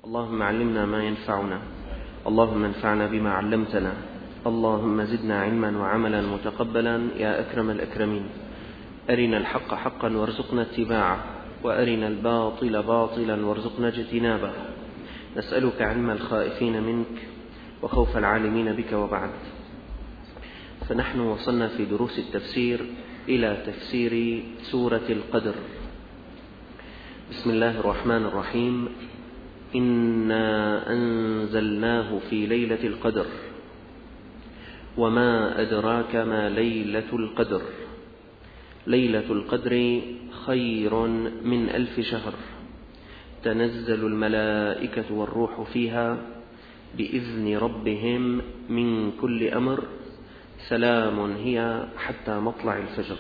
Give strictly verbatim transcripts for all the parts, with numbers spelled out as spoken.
اللهم علمنا ما ينفعنا، اللهم انفعنا بما علمتنا، اللهم زدنا علما وعملا متقبلا يا أكرم الأكرمين. أرنا الحق حقا وارزقنا اتباعه، وأرنا الباطل باطلا وارزقنا اجتنابه. نسألك علم الخائفين منك وخوف العالمين بك. وبعد، فنحن وصلنا في دروس التفسير إلى تفسير سورة القدر. بسم الله الرحمن الرحيم. إنا أنزلناه في ليلة القدر، وما أدراك ما ليلة القدر. ليلة القدر خير من ألف شهر، تنزل الملائكة والروح فيها بإذن ربهم من كل أمر، سلام هي حتى مطلع الفجر.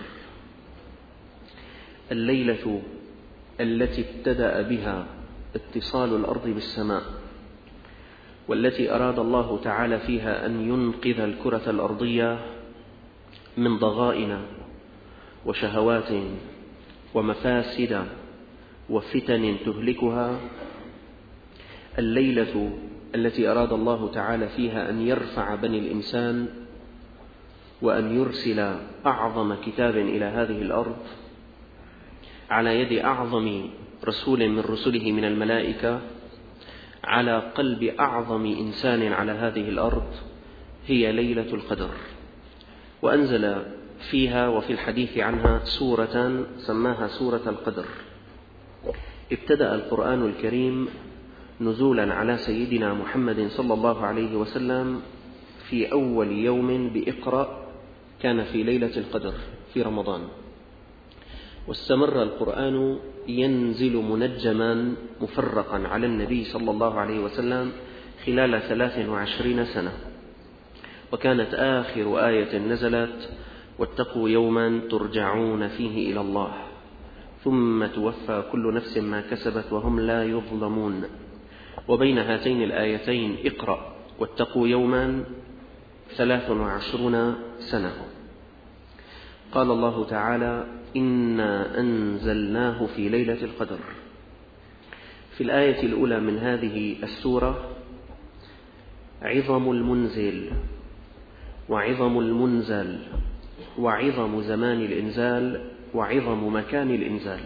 الليلة التي ابتدأ بها اتصال الأرض بالسماء، والتي أراد الله تعالى فيها أن ينقذ الكرة الأرضية من ضغائن وشهوات ومفاسد وفتن تهلكها. الليلة التي أراد الله تعالى فيها أن يرفع بني الإنسان وأن يرسل أعظم كتاب إلى هذه الأرض على يد أعظم رسول من رسله من الملائكة على قلب أعظم إنسان على هذه الأرض، هي ليلة القدر. وأنزل فيها وفي الحديث عنها سورة سماها سورة القدر. ابتدأ القرآن الكريم نزولا على سيدنا محمد صلى الله عليه وسلم في أول يوم بإقرأ، كان في ليلة القدر في رمضان، واستمر القرآن ينزل منجما مفرقا على النبي صلى الله عليه وسلم خلال ثلاث وعشرين سنة. وكانت آخر آية نزلت: واتقوا يوما ترجعون فيه إلى الله ثم توفى كل نفس ما كسبت وهم لا يظلمون. وبين هاتين الآيتين اقرأ واتقوا يوما ثلاث وعشرون سنة. قال الله تعالى: إنا أنزلناه في ليلة القدر. في الآية الأولى من هذه السورة عظم المنزل وعظم المنزل وعظم زمان الإنزال وعظم مكان الإنزال.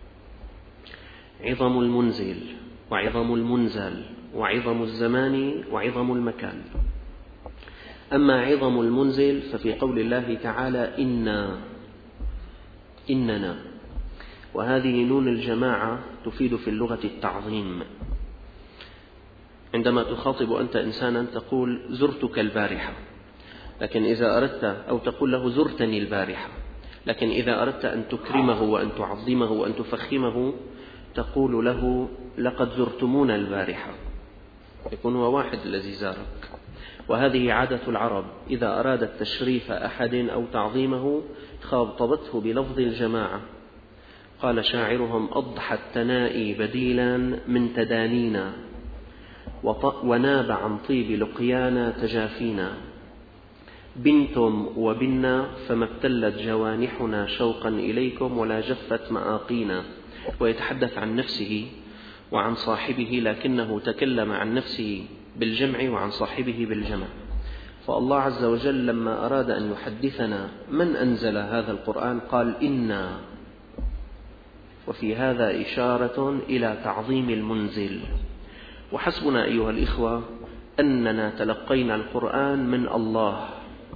عظم المنزل وعظم المنزل وعظم الزمان وعظم المكان. أما عظم المنزل ففي قول الله تعالى: إنا إننا، وهذه نون الجماعة تفيد في اللغة التعظيم. عندما تخاطب أنت إنسانا تقول: زرتك البارحة، لكن إذا أردت أو تقول له: زرتني البارحة، لكن إذا أردت أن تكرمه وأن تعظمه وأن تفخمه تقول له: لقد زرتمونا البارحة، يكون هو واحد الذي زارك. وهذه عادة العرب، إذا أرادت تشريف أحد أو تعظيمه خاطبته بلفظ الجماعة. قال شاعرهم: أضحى التنائي بديلا من تدانينا، وناب عن طيب لقيانا تجافينا. بنتم وبنا فما ابتلت جوانحنا شوقا إليكم ولا جفت مآقينا. ويتحدث عن نفسه وعن صاحبه، لكنه تكلم عن نفسه بالجمع وعن صاحبه بالجمع. فالله عز وجل لما أراد أن يحدثنا من أنزل هذا القرآن قال: إنا. وفي هذا إشارة إلى تعظيم المنزل. وحسبنا أيها الإخوة أننا تلقينا القرآن من الله.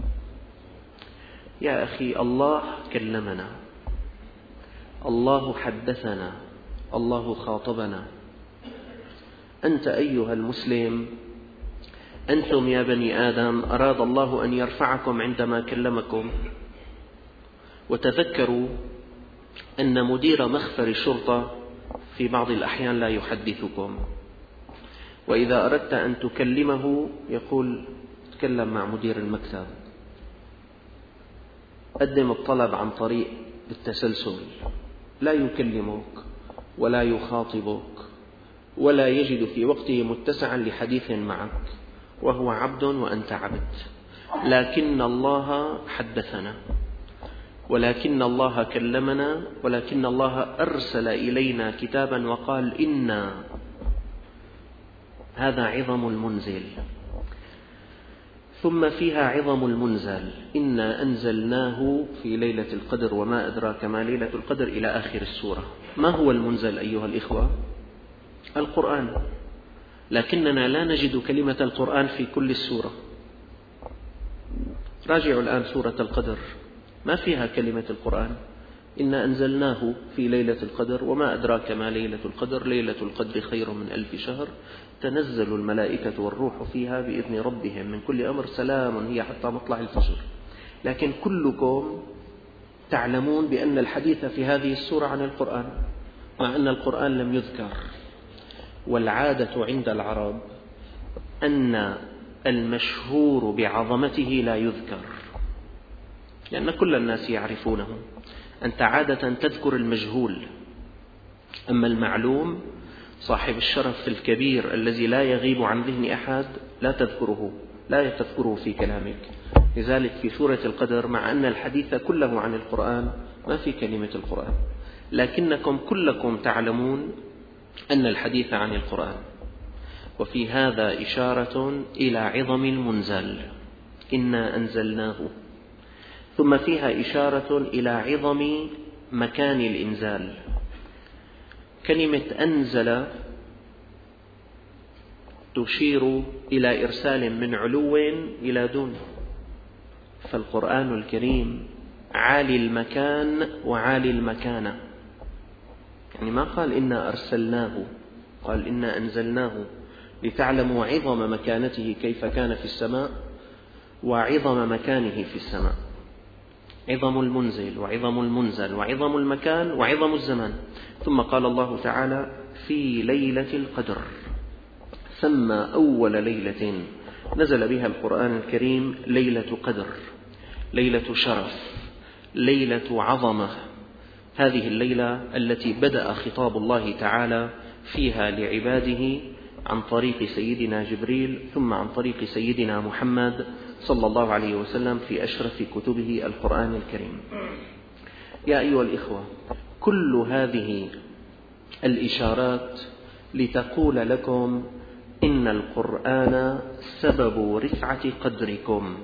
يا أخي، الله كلمنا، الله حدثنا، الله خاطبنا. أنت أيها المسلم، أنتم يا بني آدم أراد الله أن يرفعكم عندما كلمكم. وتذكروا أن مدير مخفر الشرطة في بعض الأحيان لا يحدثكم، وإذا أردت أن تكلمه يقول: تكلم مع مدير المكتب، قدم الطلب عن طريق التسلسل. لا يكلمك ولا يخاطبك ولا يجد في وقته متسعا لحديث معك، وهو عبد وأنت عبد. لكن الله حدثنا، ولكن الله كلمنا، ولكن الله أرسل إلينا كتابا وقال: إنا هذا عظم المنزل. ثم فيها عظم المنزل، إنا أنزلناه في ليلة القدر وما أدراك ما ليلة القدر إلى آخر السورة. ما هو المنزل أيها الإخوة؟ القرآن، لكننا لا نجد كلمة القرآن في كل السورة. راجعوا الآن سورة القدر، ما فيها كلمة القرآن. إنا أنزلناه في ليلة القدر وما أدراك ما ليلة القدر، ليلة القدر خير من ألف شهر، تنزل الملائكة والروح فيها بإذن ربهم من كل أمر، سلام هي حتى مطلع الفجر. لكن كلكم تعلمون بأن الحديث في هذه السورة عن القرآن، مع أن القرآن لم يذكر. والعادة عند العرب أن المشهور بعظمته لا يذكر، لأن كل الناس يعرفونه. أنت عادة تذكر المجهول، أما المعلوم صاحب الشرف الكبير الذي لا يغيب عن ذهن أحد لا تذكره، لا تذكره في كلامك. لذلك في سورة القدر مع أن الحديث كله عن القرآن ما في كلمة القرآن، لكنكم كلكم تعلمون أن الحديث عن القرآن. وفي هذا إشارة إلى عظم المنزل، إنا أنزلناه. ثم فيها إشارة إلى عظم مكان الإنزال. كلمة أنزل تشير إلى إرسال من علو إلى دون، فالقرآن الكريم عالي المكان وعالي المكانة. يعني ما قال إنا أرسلناه، قال إنا أنزلناه، لتعلموا عظم مكانته كيف كان في السماء وعظم مكانه في السماء. عظم المنزل وعظم المنزل وعظم المكان وعظم الزمان. ثم قال الله تعالى في ليلة القدر، سمى أول ليلة نزل بها القرآن الكريم ليلة قدر، ليلة شرف، ليلة عظمة. هذه الليلة التي بدأ خطاب الله تعالى فيها لعباده عن طريق سيدنا جبريل، ثم عن طريق سيدنا محمد صلى الله عليه وسلم في أشرف كتبه القرآن الكريم. يا أيها الإخوة، كل هذه الإشارات لتقول لكم إن القرآن سبب رفعة قدركم،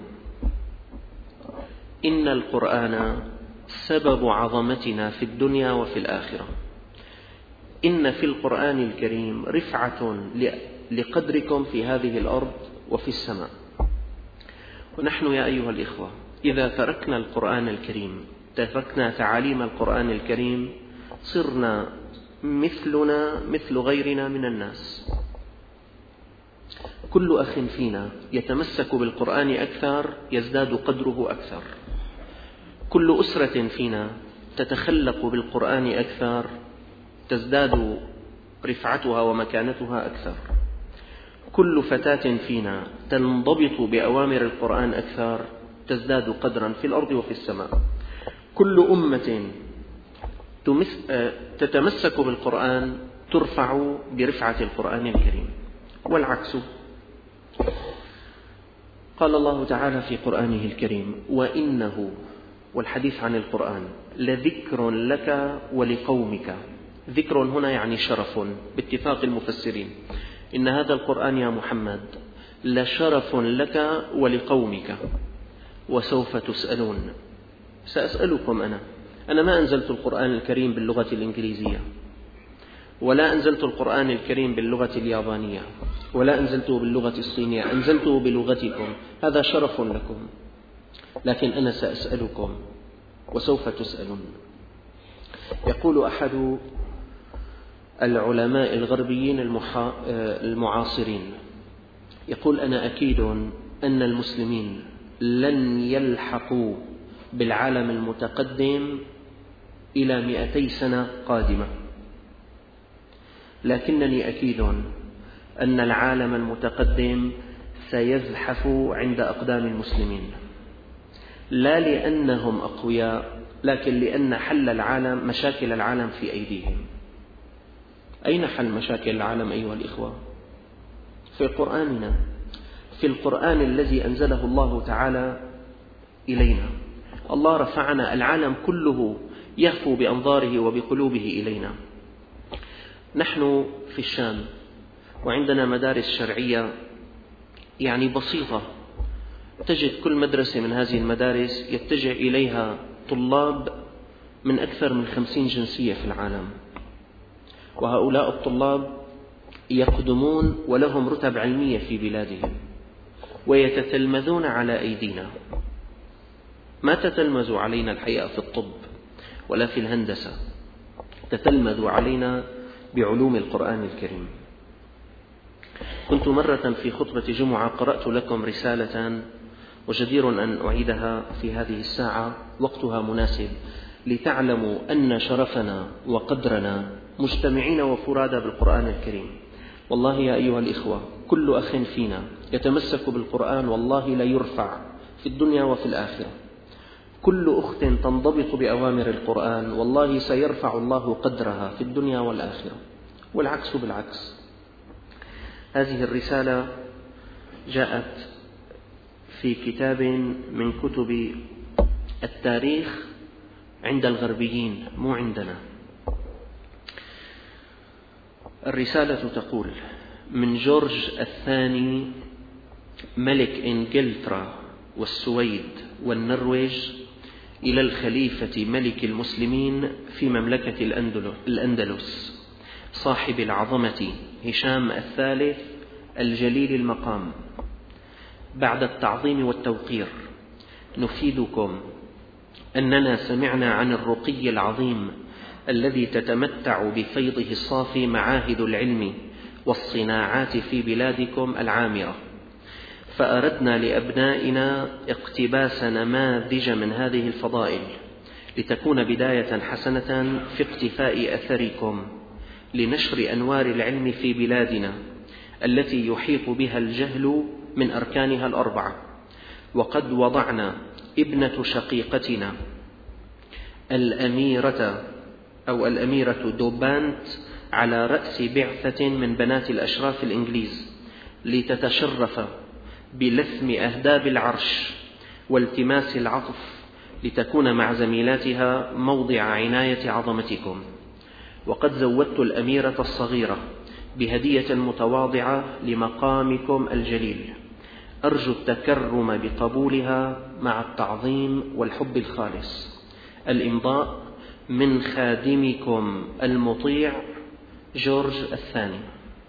إن القرآن سبب عظمتنا في الدنيا وفي الآخرة. إن في القرآن الكريم رفعة لقدركم في هذه الأرض وفي السماء. ونحن يا أيها الإخوة إذا تركنا القرآن الكريم، تركنا تعاليم القرآن الكريم، صرنا مثلنا مثل غيرنا من الناس. كل أخ فينا يتمسك بالقرآن أكثر يزداد قدره أكثر، كل أسرة فينا تتخلق بالقرآن أكثر تزداد رفعتها ومكانتها أكثر، كل فتاة فينا تنضبط بأوامر القرآن أكثر تزداد قدرا في الأرض وفي السماء. كل أمة تتمسك بالقرآن ترفع برفعة القرآن الكريم، والعكس. قال الله تعالى في قرآنه الكريم وإنه، والحديث عن القرآن، لذكر لك ولقومك. ذكر هنا يعني شرف باتفاق المفسرين، إن هذا القرآن يا محمد لشرف لك ولقومك وسوف تسألون. سأسألكم أنا أنا ما أنزلت القرآن الكريم باللغة الإنجليزية، ولا أنزلت القرآن الكريم باللغة اليابانية، ولا أنزلته باللغة الصينية، أنزلته بلغتكم، هذا شرف لكم. لكن أنا سأسألكم وسوف تسألون. يقول أحد العلماء الغربيين المعاصرين، يقول أنا أكيد أن المسلمين لن يلحقوا بالعالم المتقدم إلى مئتي سنة قادمة، لكنني أكيد أن العالم المتقدم سيزحف عند أقدام المسلمين، لا لأنهم أقوياء، لكن لأن حل العالم، مشاكل العالم في أيديهم. أين حل مشاكل العالم أيها الإخوة؟ في قرآننا، في القرآن الذي أنزله الله تعالى إلينا. الله رفعنا، العالم كله يهفو بأنظاره وبقلوبه إلينا. نحن في الشام وعندنا مدارس شرعية يعني بسيطة، تجد كل مدرسة من هذه المدارس يتجه إليها طلاب من أكثر من خمسين جنسية في العالم، وهؤلاء الطلاب يقدمون ولهم رتب علمية في بلادهم ويتتلمذون على أيدينا. ما تتلمذوا علينا الحقيقة في الطب ولا في الهندسة، تتلمذوا علينا بعلوم القرآن الكريم. كنت مرة في خطبة جمعة قرأت لكم رسالة وجدير أن أعيدها في هذه الساعة، وقتها مناسب لتعلموا أن شرفنا وقدرنا مجتمعين وفرادى بالقرآن الكريم. والله يا أيها الإخوة، كل أخ فينا يتمسك بالقرآن والله لا يرفع في الدنيا وفي الآخرة. كل أخت تنضبط بأوامر القرآن والله سيرفع الله قدرها في الدنيا والآخرة، والعكس بالعكس. هذه الرسالة جاءت في كتاب من كتب التاريخ عند الغربيين مو عندنا. الرسالة تقول: من جورج الثاني ملك إنجلترا والسويد والنرويج إلى الخليفة ملك المسلمين في مملكة الأندلس صاحب العظمة هشام الثالث الجليل المقام، بعد التعظيم والتوقير نفيدكم أننا سمعنا عن الرقي العظيم الذي تتمتع بفيضه الصافي معاهد العلم والصناعات في بلادكم العامرة، فأردنا لأبنائنا اقتباس نماذج من هذه الفضائل لتكون بداية حسنة في اقتفاء أثركم لنشر أنوار العلم في بلادنا التي يحيط بها الجهل من أركانها الأربعة. وقد وضعنا ابنة شقيقتنا الأميرة أو الأميرة دوبانت على رأس بعثة من بنات الأشراف الإنجليز لتتشرف بلثم أهداب العرش والتماس العطف، لتكون مع زميلاتها موضع عناية عظمتكم. وقد زودت الأميرة الصغيرة بهدية متواضعة لمقامكم الجليل، أرجو التكرم بقبولها مع التعظيم والحب الخالص. الإمضاء من خادمكم المطيع جورج الثاني.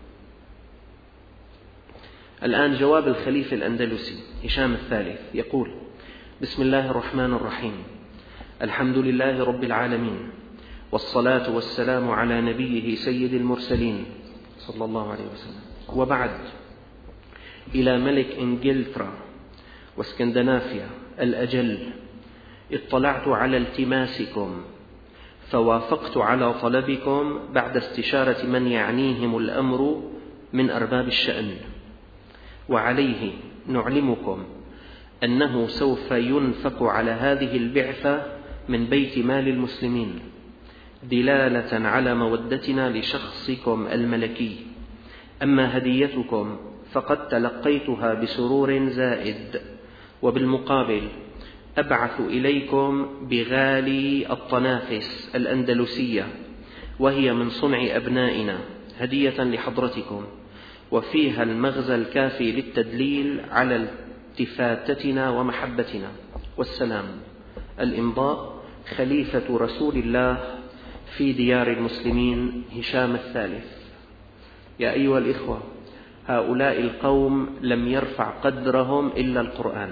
الآن جواب الخليفة الأندلسي هشام الثالث يقول: بسم الله الرحمن الرحيم، الحمد لله رب العالمين، والصلاة والسلام على نبيه سيد المرسلين صلى الله عليه وسلم. وبعد، إلى ملك إنجلترا واسكندنافيا الأجل، اطلعت على التماسكم فوافقت على طلبكم بعد استشارة من يعنيهم الأمر من أرباب الشأن، وعليه نعلمكم أنه سوف ينفق على هذه البعثة من بيت مال المسلمين دلالة على مودتنا لشخصكم الملكي. أما هديتكم فقد تلقيتها بسرور زائد، وبالمقابل أبعث إليكم بغالي الطنافس الأندلسية، وهي من صنع أبنائنا، هدية لحضرتكم، وفيها المغزى الكافي للتدليل على التفاتتنا ومحبتنا. والسلام. الإمضاء خليفة رسول الله في ديار المسلمين هشام الثالث. يا أيها الإخوة، هؤلاء القوم لم يرفع قدرهم إلا القرآن.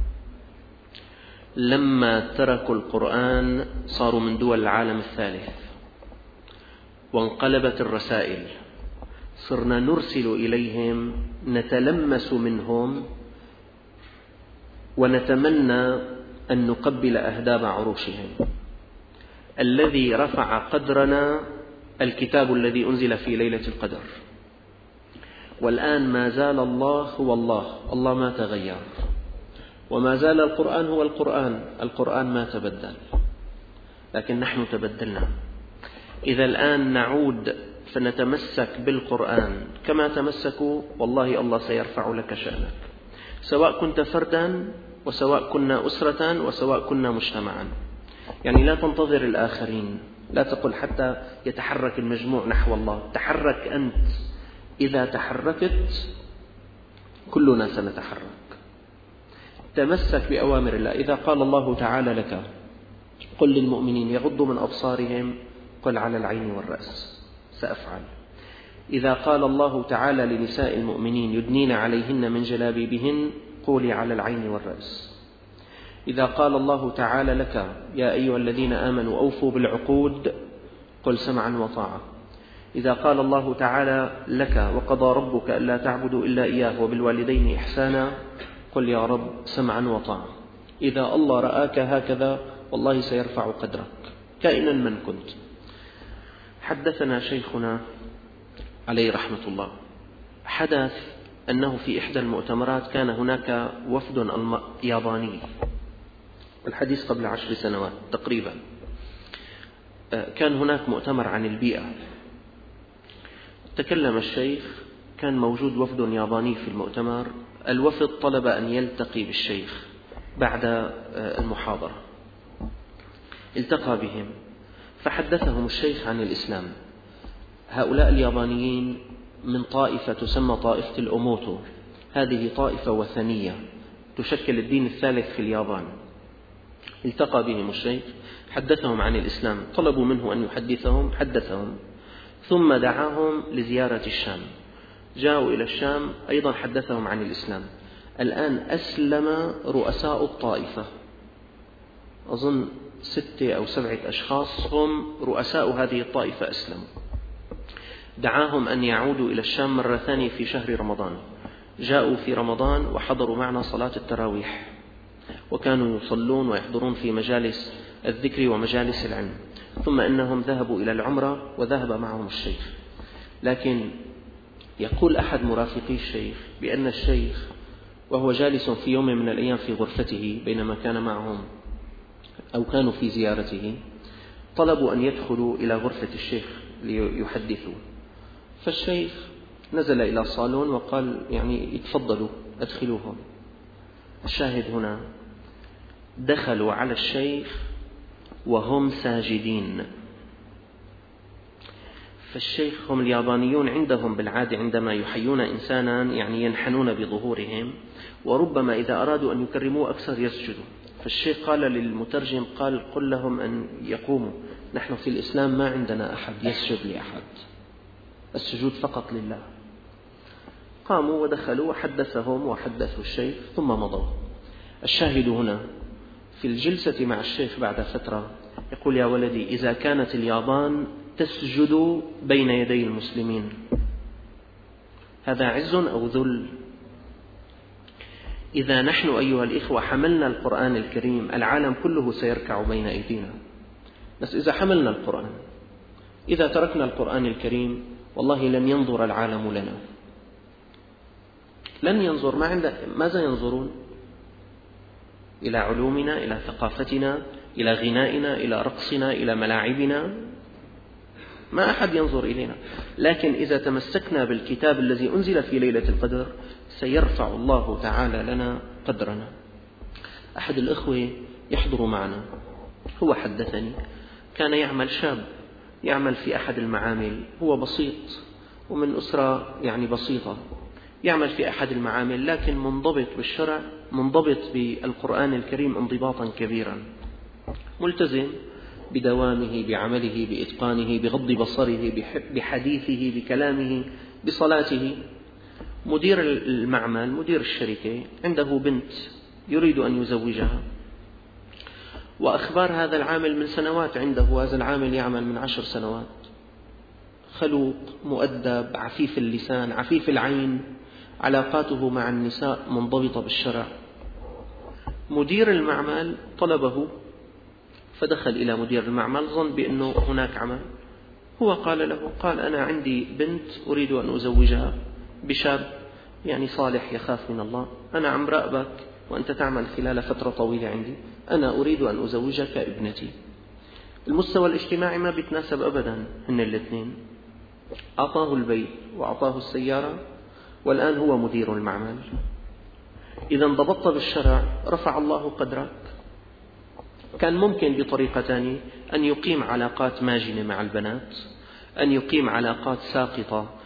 لما تركوا القرآن صاروا من دول العالم الثالث، وانقلبت الرسائل، صرنا نرسل إليهم نتلمس منهم ونتمنى أن نقبل أهداب عروشهم. الذي رفع قدرنا الكتاب الذي أنزل في ليلة القدر، والآن ما زال الله هو الله، الله ما تغير، وما زال القرآن هو القرآن، القرآن ما تبدل، لكن نحن تبدلنا. إذا الآن نعود فنتمسك بالقرآن كما تمسكوا، والله الله سيرفع لك شأنك، سواء كنت فردا وسواء كنا أسرة وسواء كنا مجتمعا. يعني لا تنتظر الآخرين، لا تقل حتى يتحرك المجموع نحو الله، تحرك أنت إذا تحركت كلنا سنتحرك. تمسك بأوامر الله. إذا قال الله تعالى لك قل للمؤمنين يغضوا من أبصارهم، قل على العين والرأس، سأفعل. إذا قال الله تعالى لنساء المؤمنين يدنين عليهن من جلابيبهن، قولي على العين والرأس. إذا قال الله تعالى لك يا أيها الذين آمنوا أوفوا بالعقود، قل سمعا وطاعة. إذا قال الله تعالى لك وقضى ربك ألا تعبدوا إلا إياه وبالوالدين إحسانا، قل يا رب سمعا وطاعة. إذا الله رآك هكذا والله سيرفع قدرك كائنا من كنت. حدثنا شيخنا عليه رحمة الله حدث أنه في إحدى المؤتمرات كان هناك وفد ياباني، الحديث قبل عشر سنوات تقريبا. كان هناك مؤتمر عن البيئة. تكلم الشيخ، كان موجود وفد ياباني في المؤتمر. الوفد طلب أن يلتقي بالشيخ بعد المحاضرة. التقى بهم فحدثهم الشيخ عن الإسلام. هؤلاء اليابانيين من طائفة تسمى طائفة الأوموتو، هذه طائفة وثنية تشكل الدين الثالث في اليابان. التقى بهم الشيخ، حدثهم عن الإسلام، طلبوا منه أن يحدثهم، حدثهم، ثم دعاهم لزيارة الشام. جاءوا إلى الشام أيضا حدثهم عن الإسلام. الآن أسلم رؤساء الطائفة، أظن ستة أو سبعة أشخاص هم رؤساء هذه الطائفة أسلموا. دعاهم أن يعودوا إلى الشام مرة ثانية في شهر رمضان. جاءوا في رمضان وحضروا معنا صلاة التراويح، وكانوا يصلون ويحضرون في مجالس الذكر ومجالس العلم. ثم إنهم ذهبوا إلى العمرة وذهب معهم الشيخ. لكن يقول أحد مرافقي الشيخ بأن الشيخ وهو جالس في يوم من الأيام في غرفته بينما كان معهم أو كانوا في زيارته، طلبوا أن يدخلوا إلى غرفة الشيخ ليحدثوا. فالشيخ نزل إلى الصالون وقال يعني يتفضلوا أدخلوهم. الشاهد هنا دخلوا على الشيخ وهم ساجدين. فالشيخ هم اليابانيون عندهم بالعادة عندما يحيون إنسانا يعني ينحنون بظهورهم، وربما إذا أرادوا أن يكرموه أكثر يسجدوا. فالشيخ قال للمترجم قال قل لهم أن يقوموا، نحن في الإسلام ما عندنا أحد يسجد لأحد، السجود فقط لله. قاموا ودخلوا وحدثهم وحدثوا الشيخ ثم مضوا. الشاهد هنا في الجلسة مع الشيخ بعد فترة يقول يا ولدي إذا كانت اليابان تسجد بين يدي المسلمين هذا عز أو ذل؟ إذا نحن أيها الإخوة حملنا القرآن الكريم العالم كله سيركع بين أيدينا. بس إذا حملنا القرآن، إذا تركنا القرآن الكريم والله لن ينظر العالم لنا، لن ينظر. ما عند ماذا ينظرون؟ إلى علومنا، إلى ثقافتنا، إلى غنائنا، إلى رقصنا، إلى ملاعبنا، ما أحد ينظر إلينا. لكن إذا تمسكنا بالكتاب الذي أنزل في ليلة القدر سيرفع الله تعالى لنا قدرنا. أحد الأخوة يحضر معنا، هو حدثني كان يعمل شاب يعمل في أحد المعامل، هو بسيط ومن أسرة يعني بسيطة، يعمل في أحد المعامل لكن منضبط بالشرع، منضبط بالقرآن الكريم انضباطا كبيرا، ملتزم بدوامه، بعمله، بإتقانه، بغض بصره، بحديثه، بكلامه، بصلاته. مدير المعمل، مدير الشركة، عنده بنت يريد أن يزوجها، وأخبار هذا العامل من سنوات عنده، هذا العامل يعمل من عشر سنوات، خلوق، مؤدب، عفيف اللسان، عفيف العين، علاقاته مع النساء منضبطة بالشرع. مدير المعمل طلبه فدخل إلى مدير المعمل ظن بأنه هناك عمل. هو قال له قال أنا عندي بنت أريد أن أزوجها بشاب يعني صالح يخاف من الله، أنا عم راقبك وأنت تعمل خلال فترة طويلة عندي، أنا أريد أن أزوجك ابنتي. المستوى الاجتماعي ما بيتناسب أبدا هن الاثنين. أعطاه البيت وأعطاه السيارة والآن هو مدير المعمل. إذا انضبطت بالشرع رفع الله قدرك. كان ممكن بطريقة ثانية أن يقيم علاقات ماجنة مع البنات، أن يقيم علاقات ساقطة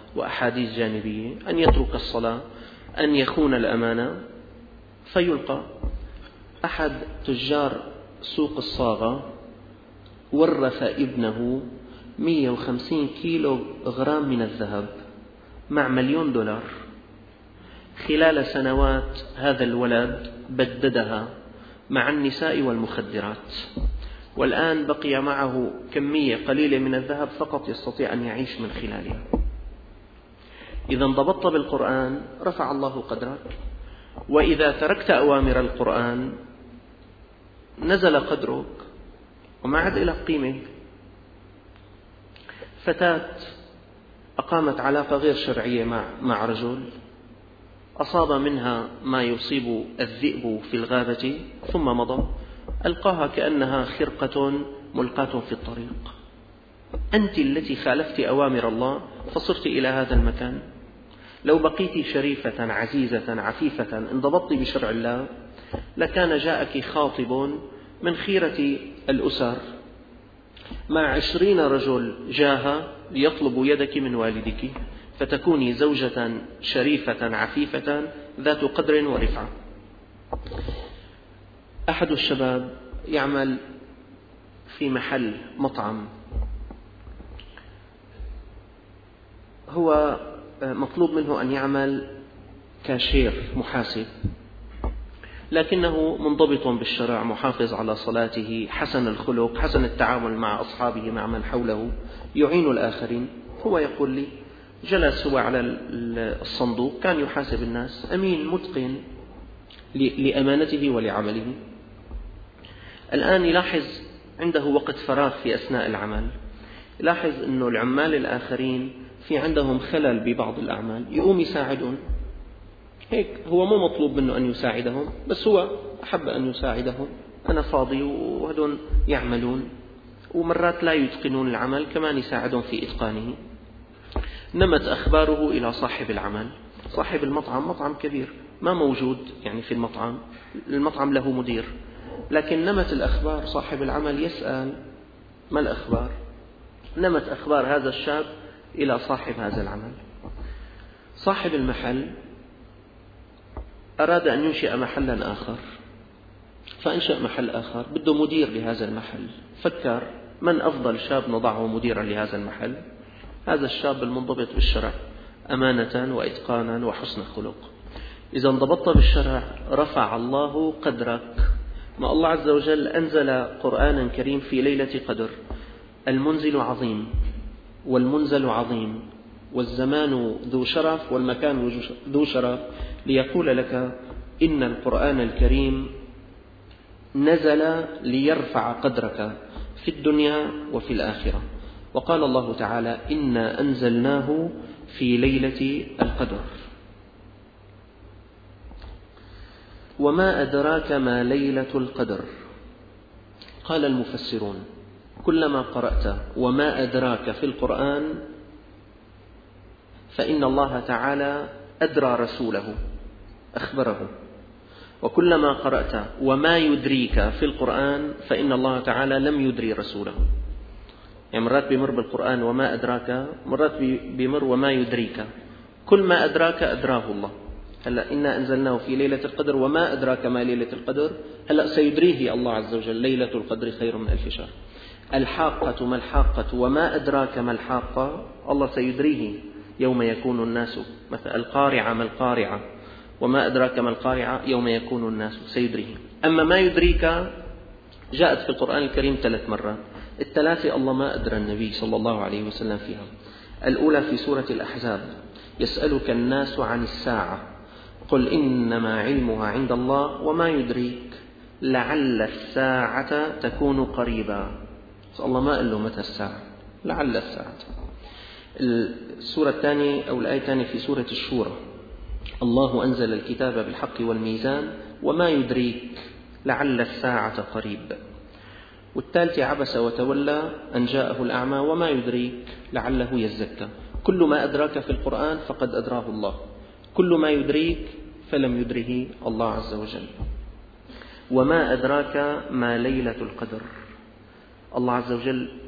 وأحاديث جانبية، أن يترك الصلاة، أن يخون الأمانة فيلقى. أحد تجار سوق الصاغة ورث ابنه مئة وخمسين كيلو غرام من الذهب مع مليون دولار. خلال سنوات هذا الولد بددها مع النساء والمخدرات، والآن بقي معه كمية قليلة من الذهب فقط يستطيع أن يعيش من خلالها. إذا انضبطت بالقرآن رفع الله قدرك، وإذا تركت أوامر القرآن نزل قدرك وما عاد له قيمة. فتاة أقامت علاقة غير شرعية مع مع رجل، أصاب منها ما يصيب الذئب في الغابة ثم مضى، ألقاها كأنها خرقة ملقاة في الطريق. أنت التي خالفت أوامر الله فصرت إلى هذا المكان. لو بقيت شريفة عزيزة عفيفة انضبطت بشرع الله لكان جاءك خاطب من خيرة الأسر مع عشرين رجل جاها ليطلب يدك من والدك، فتكوني زوجة شريفة عفيفة ذات قدر ورفعة. أحد الشباب يعمل في محل مطعم، هو مطلوب منه أن يعمل كاشير محاسب، لكنه منضبط بالشرع، محافظ على صلاته، حسن الخلق، حسن التعامل مع أصحابه مع من حوله، يعين الآخرين. هو يقول لي جلس هو على الصندوق كان يحاسب الناس، أمين متقن لأمانته ولعمله. الآن يلاحظ عنده وقت فراغ في أثناء العمل، يلاحظ أنه العمال الآخرين في عندهم خلل ببعض الأعمال، يقوم يساعدون. هيك هو مو مطلوب منه أن يساعدهم، بس هو أحب أن يساعدهم. أنا فاضي وهدون يعملون، ومرات لا يتقنون العمل كمان يساعدهم في إتقانه. نمت أخباره إلى صاحب العمل، صاحب المطعم، مطعم كبير ما موجود يعني في المطعم، المطعم له مدير، لكن نمت الأخبار. صاحب العمل يسأل ما الأخبار؟ نمت أخبار هذا الشاب إلى صاحب هذا العمل. صاحب المحل أراد أن ينشئ محلا آخر، فأنشأ محل آخر، بده مدير لهذا المحل. فكر من أفضل شاب نضعه مديرا لهذا المحل؟ هذا الشاب المنضبط بالشرع أمانة وإتقانا وحسن خلق. إذا انضبطت بالشرع رفع الله قدرك. ما الله عز وجل أنزل قرآنا كريم في ليلة قدر. المنزل عظيم والمنزل عظيم، والزمان ذو شرف والمكان ذو شرف، ليقول لك إن القرآن الكريم نزل ليرفع قدرك في الدنيا وفي الآخرة. وقال الله تعالى إنا أنزلناه في ليلة القدر. وما أدراك ما ليلة القدر؟ قال المفسرون كلما قرأت وما أدراك في القرآن فإن الله تعالى أدرى رسوله أخبره، وكلما قرأت وما يدريك في القرآن فإن الله تعالى لم يدري رسوله. يعني مرات بيمر بالقرآن وما أدراك، مرات بيمر وما يدريك. كل ما أدراك أدراه الله. هلأ إنا أنزلناه في ليلة القدر وما أدراك ما ليلة القدر، هلأ سيدريه الله عز وجل. ليلة القدر خير من ألف شهر. الحاقة ما الحاقة وما أدراك ما الحاقة، الله سيدريه يوم يكون الناس مثل القارعة ما القارعة وما أدراك ما القارعة يوم يكون الناس، سيدريه. أما ما يدريك جاءت في القرآن الكريم ثلاث مرات، الثلاثة الله ما أدرى النبي صلى الله عليه وسلم فيها. الأولى في سورة الأحزاب يسألك الناس عن الساعة قل إنما علمها عند الله وما يدريك لعل الساعة تكون قريبا. الله ما قال له متى الساعة، لعل الساعة. السورة الثانية أو الآية الثانية في سورة الشورى الله أنزل الكتاب بالحق والميزان وما يدريك لعل الساعة قريب. والثالثة عبس وتولى أن جاءه الأعمى وما يدريك لعله يزكى. كل ما أدراك في القرآن فقد أدراه الله، كل ما يدريك فلم يدره الله عز وجل. وما أدراك ما ليلة القدر، الله عز وجل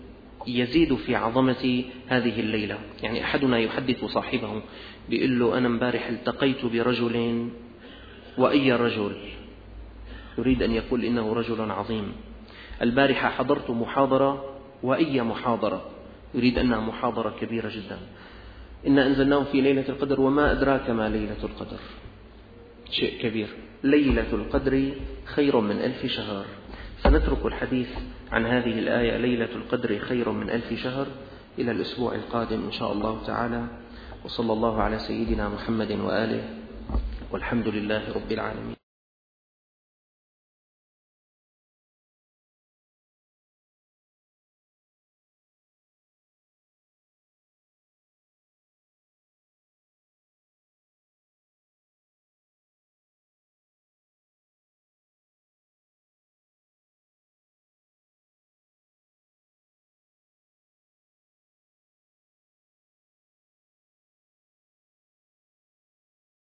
يزيد في عظمة هذه الليلة. يعني أحدنا يحدث صاحبه بيقول له: أنا امبارح التقيت برجل، وأي رجل؟ يريد أن يقول إنه رجل عظيم. البارحة حضرت محاضرة، وأي محاضرة؟ يريد أنها محاضرة كبيرة جدا. إنا أنزلناه في ليلة القدر، وما أدراك ما ليلة القدر، شيء كبير. ليلة القدر خير من ألف شهر. فنترك الحديث عن هذه الآية ليلة القدر خير من ألف شهر إلى الأسبوع القادم إن شاء الله تعالى. وصلى الله على سيدنا محمد وآله، والحمد لله رب العالمين.